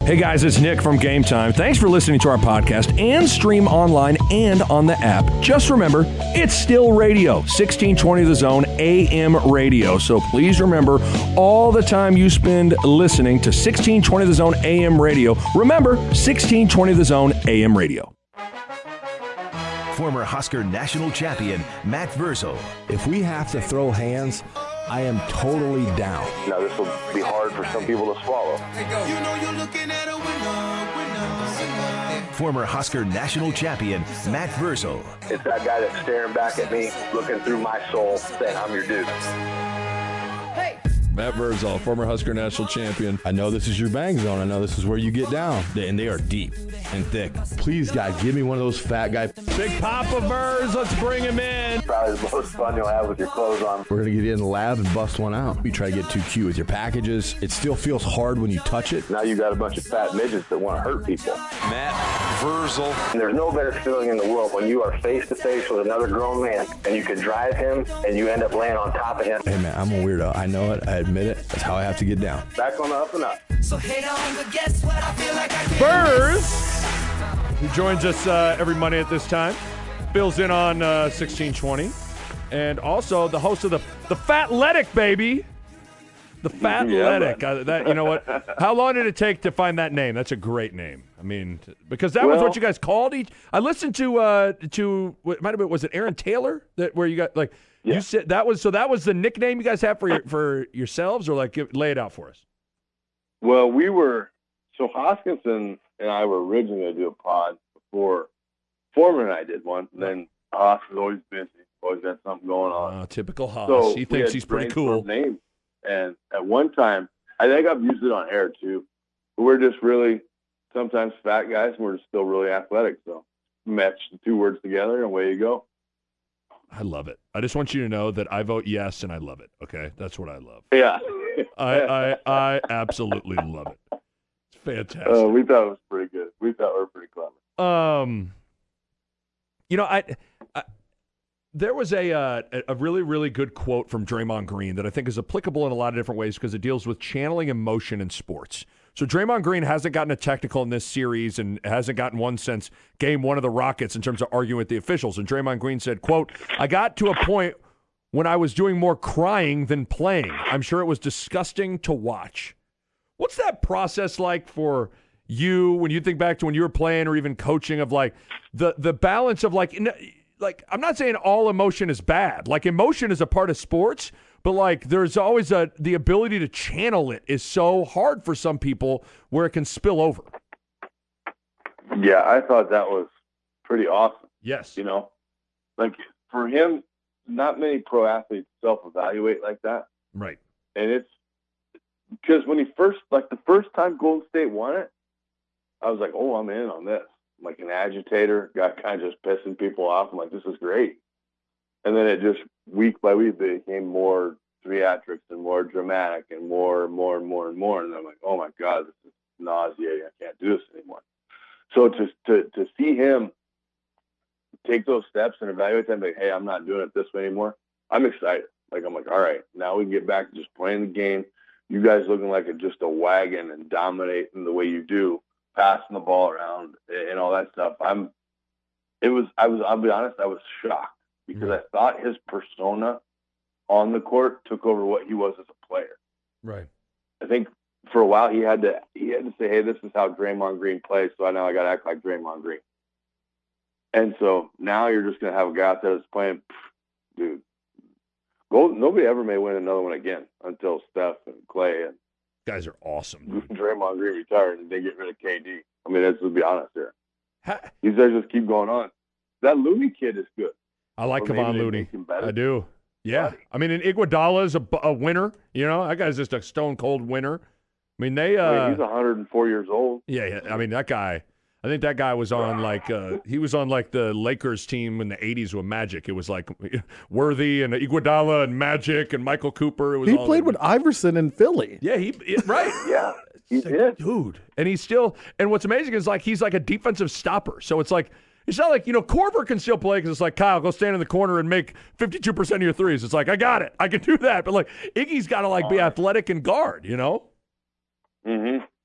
Hey guys, it's Nick from Game Time. Thanks for listening to our podcast and stream online and on the app. Just remember, it's still radio, 1620 The Zone AM radio. So please remember, all the time you spend listening to 1620 The Zone AM radio, remember 1620 The Zone AM radio. Former Husker national champion Matt Vrzal. If we have to throw hands, I am totally down. Now, this will be hard for some people to swallow. Former Husker national champion Matt Vrzal. It's that guy that's staring back at me, looking through my soul, saying, I'm your dude. Matt Vrzal, former Husker national champion. I know this is your bang zone. I know this is where you get down. And they are deep and thick. Please, guys, give me one of those fat guys. Big Papa Verz, let's bring him in. Probably the most fun you'll have with your clothes on. We're going to get in the lab and bust one out. We try to get too cute with your packages. It still feels hard when you touch it. Now you got a bunch of fat midgets that want to hurt people. Matt Vrzal. And there's no better feeling in the world when you are face-to-face with another grown man and you can drive him and you end up laying on top of him. Hey, man, I'm a weirdo. I know it. I admit it. That's how I have to get down. Back on the up and up. So hate on, but guess what? I feel like I can't. Verz, who joins us every Monday at this time, fills in on 1620, and also the host of the Fatletic, baby. The Fatletic. That, you know what? How long did it take to find that name? That's a great name. I mean, because that was what you guys called each. I listened to what might have been, was it Aaron Taylor where you got like. Yeah. You said that was the nickname you guys have for yourselves, or like lay it out for us. Well, Hoskinson and I were originally going to do a pod before Foreman and I did one. And then Hoss was always busy, always got something going on. Oh, typical Hoss. So he thinks he's pretty cool. Names. And at one time, I think I've used it on air too. But we're just really sometimes fat guys, and we're still really athletic. So match the two words together, and away you go. I love it. I just want you to know that I vote yes, and I love it. Okay, that's what I love. Yeah, I absolutely love it. It's fantastic. We thought it was pretty good. We thought we were pretty clever. You know, I there was a really, really good quote from Draymond Green that I think is applicable in a lot of different ways because it deals with channeling emotion in sports. So Draymond Green hasn't gotten a technical in this series and hasn't gotten one since game one of the Rockets in terms of arguing with the officials. And Draymond Green said, quote, "I got to a point when I was doing more crying than playing. I'm sure it was disgusting to watch." What's that process like for you when you think back to when you were playing or even coaching of like the balance of like I'm not saying all emotion is bad. Like emotion is a part of sports, but like there's always the ability to channel it is so hard for some people where it can spill over. Yeah, I thought that was pretty awesome. Yes. You know, like for him, not many pro athletes self-evaluate like that. Right. And it's because when the first time Golden State won it, I was like, oh, I'm in on this. I'm like an agitator, got kind of just pissing people off. I'm like, this is great. And then it just week by week became more theatrics and more dramatic and more. And I'm like, oh my God, this is nauseating. I can't do this anymore. So to see him take those steps and evaluate them, like, hey, I'm not doing it this way anymore. I'm excited. Like, I'm like, all right, now we can get back to just playing the game. You guys looking like just a wagon and dominating the way you do, passing the ball around and all that stuff. I'll be honest, I was shocked because I thought his persona on the court took over what he was as a player. Right. I think for a while he had to say, hey, this is how Draymond Green plays, so now I got to act like Draymond Green. And so now you're just going to have a guy out there that's playing, dude. Nobody ever may win another one again until Steph and Clay and guys are awesome. Draymond Green retired and they get rid of KD. I mean, let's be honest here. These guys just keep going on. That Looney kid is good. I like Kevon Looney. I do. Yeah. I mean, and Iguodala's a winner. You know, that guy's just a stone cold winner. I mean, he's 104 years old. Yeah. I mean, that guy. I think that guy was on he was on like the Lakers team in the 80s with Magic. It was like Worthy and Iguodala and Magic and Michael Cooper. It was he played with Iverson in Philly. Yeah, right. Yeah, he did. Dude. And and what's amazing is like he's like a defensive stopper. So it's like, it's not like, Korver can still play because it's like, Kyle, go stand in the corner and make 52% of your threes. It's like, I got it. I can do that. But like Iggy's got to like be athletic and guard, Mm-hmm.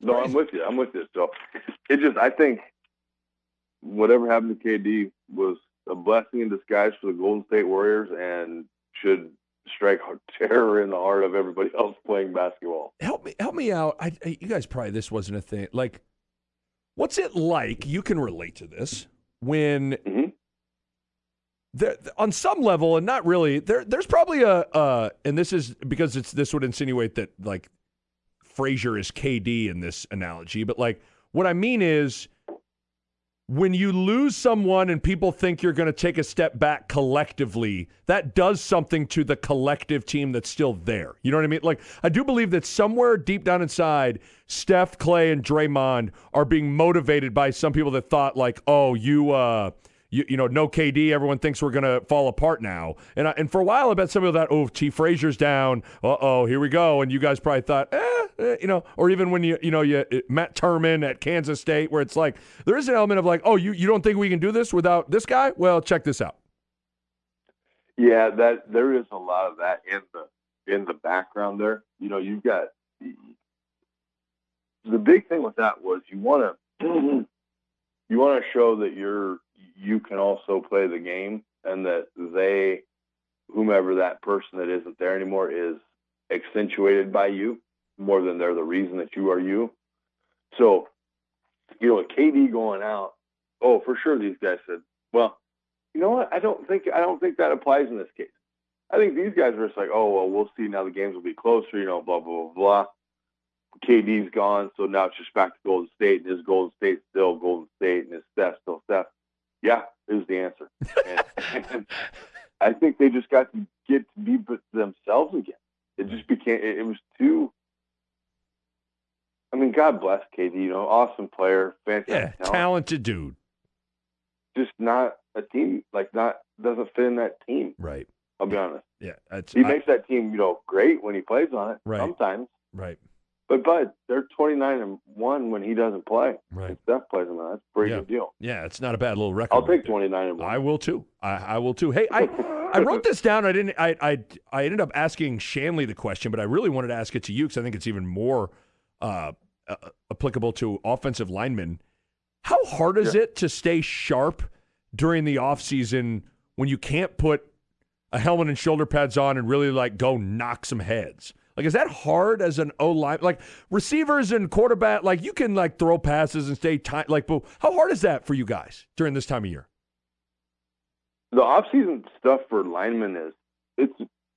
No, I'm with you. So I think whatever happened to KD was a blessing in disguise for the Golden State Warriors and should strike terror in the heart of everybody else playing basketball. Help me out. You guys probably, this wasn't a thing. Like, what's it like? You can relate to this when there, on some level, and not really. There's probably and this is because this would insinuate that like Frazier is KD in this analogy, but like what I mean is, when you lose someone and people think you're going to take a step back collectively, that does something to the collective team that's still there. You know what I mean? Like, I do believe that somewhere deep down inside, Steph, Clay, and Draymond are being motivated by some people that thought like, oh, you know, no KD, everyone thinks we're going to fall apart now. And for a while, I bet some people thought, oh, T. Frazier's down. Uh-oh, here we go. And you guys probably thought, you know, or even when you Matt Turman at Kansas State, where it's like, there is an element of like, oh, you don't think we can do this without this guy? Well, check this out. Yeah, that there is a lot of that in the background there. You know, you've got the big thing with that was you want to show that you can also play the game, and that whomever that person that isn't there anymore is accentuated by you more than they're the reason that you are you. So, you know, with KD going out, oh, for sure these guys said, well, you know what? I don't think that applies in this case. I think these guys are just like, oh, well, we'll see now, the games will be closer, you know, blah, blah, blah, blah. KD's gone, so now it's just back to Golden State, and is Golden State still Golden State, and is Steph still Steph? Yeah, is the answer. And I think they just got to get to be themselves again. It just became, it was too, I mean, God bless KD, you know, awesome player, fantastic, talented dude. Just not a team, doesn't fit in that team. Right. I'll be honest. Yeah. He makes that team, you know, great when he plays on it, sometimes. Right. But they're 29-1 when he doesn't play. Right. And Steph plays him. That's a pretty good deal. Yeah, it's not a bad little record. I'll take 29-1. I will too. I will too. Hey, I wrote this down. I ended up asking Shanley the question, but I really wanted to ask it to you because I think it's even more applicable to offensive linemen. How hard is it to stay sharp during the offseason when you can't put a helmet and shoulder pads on and really like go knock some heads? Like, is that hard as an O-line? Like, receivers and quarterback, like, you can, like, throw passes and stay tight. Like, but how hard is that for you guys during this time of year? The off-season stuff for linemen it's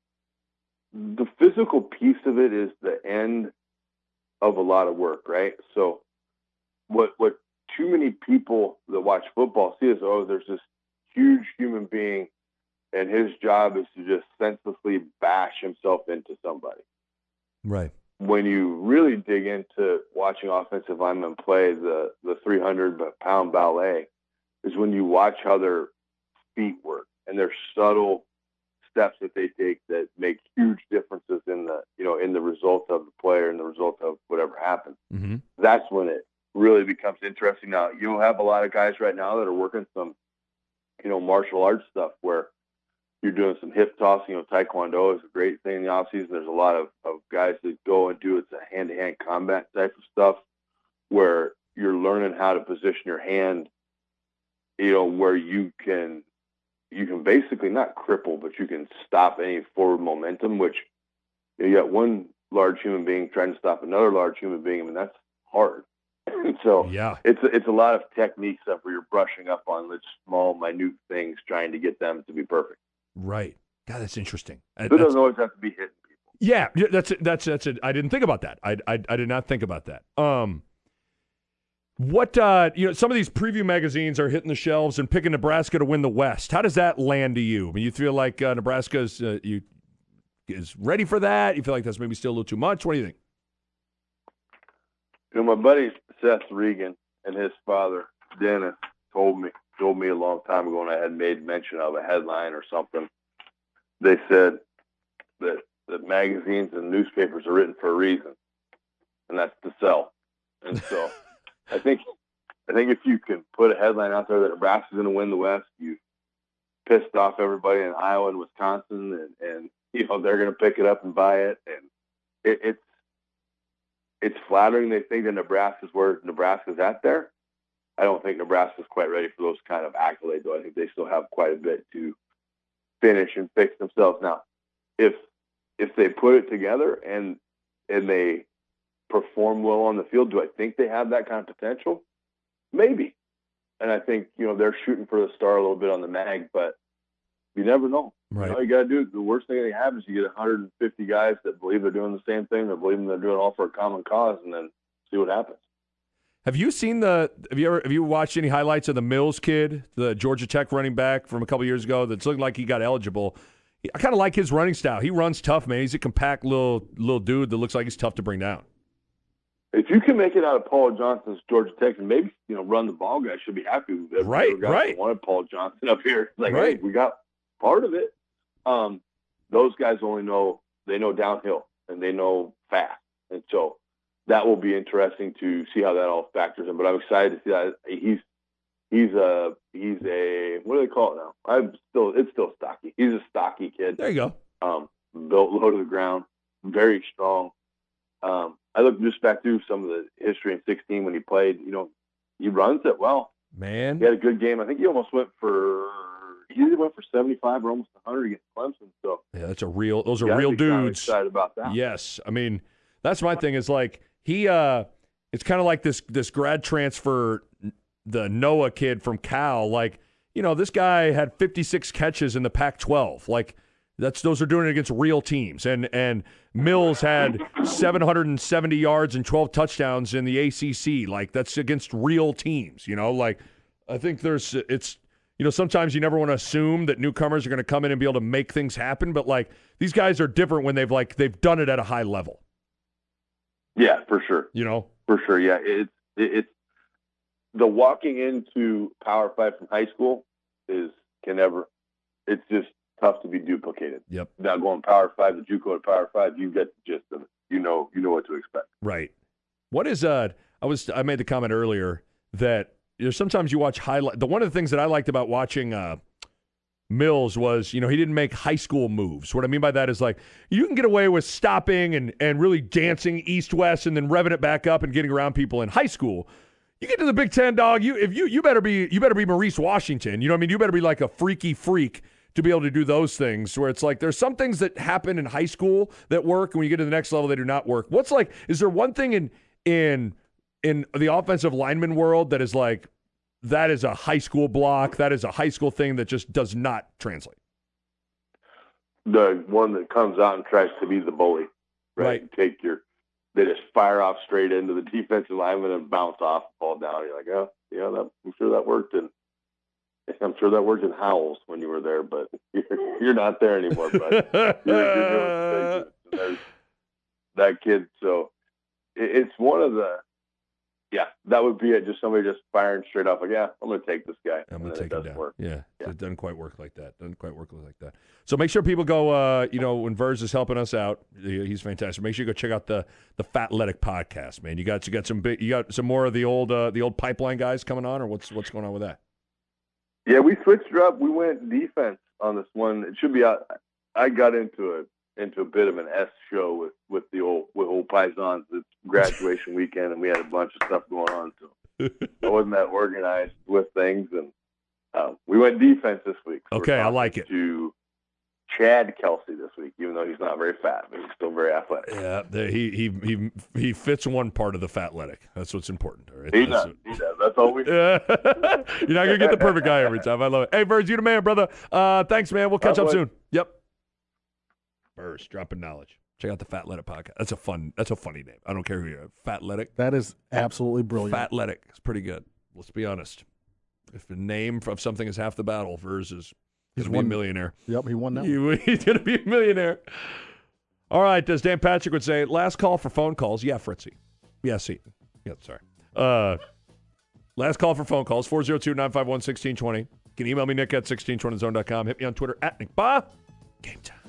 the physical piece of it is the end of a lot of work, right? So what too many people that watch football see is, oh, there's this huge human being, and his job is to just senselessly bash himself into somebody. Right. When you really dig into watching offensive linemen play the 300-pound ballet is when you watch how their feet work and their subtle steps that they take that make huge differences in the result of the player and the result of whatever happens. Mm-hmm. That's when it really becomes interesting. Now, you'll have a lot of guys right now that are working some, you know, martial arts stuff where you're doing some hip tossing. You know, Taekwondo is a great thing in the offseason. There's a lot of guys that go and do it's a hand-to-hand combat type of stuff where you're learning how to position your hand, you know, where you can basically not cripple, but you can stop any forward momentum, which you got one large human being trying to stop another large human being. I mean, that's hard. So it's a lot of technique stuff where you're brushing up on the small, minute things, trying to get them to be perfect. Right. God, that's interesting. It doesn't always have to be hitting people. Yeah, that's it. I didn't think about that. I did not think about that. What some of these preview magazines are hitting the shelves and picking Nebraska to win the West. How does that land to you? I mean, you feel like Nebraska is ready for that? You feel like that's maybe still a little too much? What do you think? You know, my buddy Seth Regan and his father Dennis told me a long time ago, and I had made mention of a headline or something. They said that magazines and newspapers are written for a reason, and that's to sell. And so I think if you can put a headline out there that Nebraska's going to win the West, you've pissed off everybody in Iowa and Wisconsin, and you know they're going to pick it up and buy it, and it's it's flattering they think that Nebraska's where Nebraska's at there. I don't think Nebraska's quite ready for those kind of accolades, though. I think they still have quite a bit to finish and fix themselves. Now, if they put it together and they perform well on the field, do I think they have that kind of potential? Maybe. And I think, they're shooting for the star a little bit on the mag, but you never know. Right. You got to do it. The worst thing they have is you get 150 guys that believe they're doing the same thing. They believe they're doing it all for a common cause, and then see what happens. Have you seen have you watched any highlights of the Mills kid, the Georgia Tech running back from a couple years ago that's looking like he got eligible? I kind of like his running style. He runs tough, man. He's a compact little dude that looks like he's tough to bring down. If you can make it out of Paul Johnson's Georgia Tech and maybe run the ball, guys should be happy with it. Right. Wanted Paul Johnson up here. It's like, right. Hey, we got part of it. Those guys only know downhill and they know fast, and so that will be interesting to see how that all factors in. But I'm excited to see that he's a what do they call it now? It's still stocky. He's a stocky kid. There you go. Built low to the ground, very strong. I looked just back through some of the history in 16 when he played. He runs it well. Man, he had a good game. I think he almost went for 75 or almost 100 against Clemson. So yeah, those are real dudes. Kind of excited about that. Yes, I mean that's my thing. Is like it's kind of like this grad transfer, the Noah kid from Cal. Like this guy had 56 catches in the Pac-12. Like. Those are doing it against real teams. And Mills had 770 yards and 12 touchdowns in the ACC. Like, that's against real teams, Like, I think sometimes you never want to assume that newcomers are going to come in and be able to make things happen. But, like, these guys are different when they've done it at a high level. Yeah, for sure. For sure, yeah. It's the walking into Power 5 from high school it's just tough to be duplicated. Yep. Now going Power 5 to JUCO to Power 5, you get the gist of it. You know what to expect. Right. What is I made the comment earlier that sometimes you watch highlight. One of the things that I liked about watching Mills was he didn't make high school moves. What I mean by that is like you can get away with stopping and really dancing east west and then revving it back up and getting around people in high school. You get to the Big Ten, dog. You better be Maurice Washington. You know what I mean? You better be like a freaky freak to be able to do those things where it's like there's some things that happen in high school that work, and when you get to the next level, they do not work. Is there one thing in the offensive lineman world that is like, that is a high school block, that is a high school thing that just does not translate? The one that comes out and tries to be the bully, right? They just fire off straight into the defensive lineman and bounce off, fall down. You're like, oh, yeah, I'm sure that worked. And I'm sure that worked in Howells when you were there, but you're not there anymore, bud. You're doing there's that kid. So it's one of the, that would be it. Just somebody just firing straight off. Like, yeah, I'm going to take this guy. I'm going to take him down. Yeah, it doesn't quite work like that. So make sure people go, when Verz is helping us out, he's fantastic. Make sure you go check out the Fatletic podcast, man. You got some more of the old pipeline guys coming on, or what's going on with that? Yeah, we switched it up. We went defense on this one. It should be out. I got into a bit of an S show with old Pisons. It's graduation weekend, and we had a bunch of stuff going on. So I wasn't that organized with things, and we went defense this week. So okay, I like it. To Chad Kelsey this week, even though he's not very fat, but he's still very athletic. Yeah, he fits one part of the Fatletic. That's what's important. Right? He does. That's all we do. You're not going to get the perfect guy every time. I love it. Hey, Verz, you the man, brother. Thanks, man. We'll catch up soon. Yep. Verz, dropping knowledge. Check out the Fatletic podcast. That's a funny name. I don't care who you are. Fatletic. That is absolutely brilliant. Fatletic. It's pretty good. Let's be honest. If the name of something is half the battle, Verz is going to be a millionaire. Yep, he won that. He's going to be a millionaire. All right, as Dan Patrick would say, last call for phone calls. Yeah, Fritzy. Yeah, Seton. Yeah, sorry. Last call for phone calls, 402-951-1620. You can email me, Nick at 1620zone.com. Hit me on Twitter at Nick Ba. Game time.